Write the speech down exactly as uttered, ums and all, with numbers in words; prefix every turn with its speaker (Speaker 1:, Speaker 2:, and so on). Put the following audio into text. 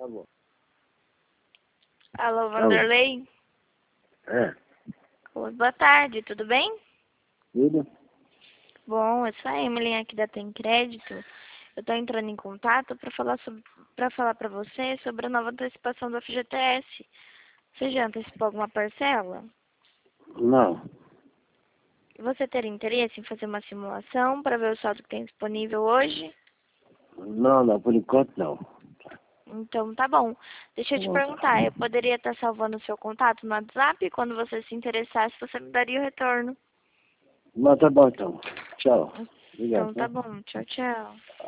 Speaker 1: bom.
Speaker 2: Alô, Vanderlei?
Speaker 1: É,
Speaker 2: Oi, boa tarde, tudo bem?
Speaker 1: tudo?
Speaker 2: Bom, eu sou a Emily aqui da Tem Crédito. Eu estou entrando em contato para falar sobre, para falar para você sobre a nova antecipação do F G T S. Você já antecipou alguma parcela?
Speaker 1: Não,
Speaker 2: Você teria interesse em fazer uma simulação para ver o saldo que tem disponível hoje?
Speaker 1: não, não, por enquanto não.
Speaker 2: Então tá bom. Deixa eu te
Speaker 1: Tá bom.
Speaker 2: perguntar, eu poderia estar salvando o seu contato no WhatsApp e quando você se interessasse, você me daria o retorno.
Speaker 1: Mas tá bom então. Tchau.
Speaker 2: Então
Speaker 1: Obrigado,
Speaker 2: tá
Speaker 1: tá?
Speaker 2: bom, tchau, tchau.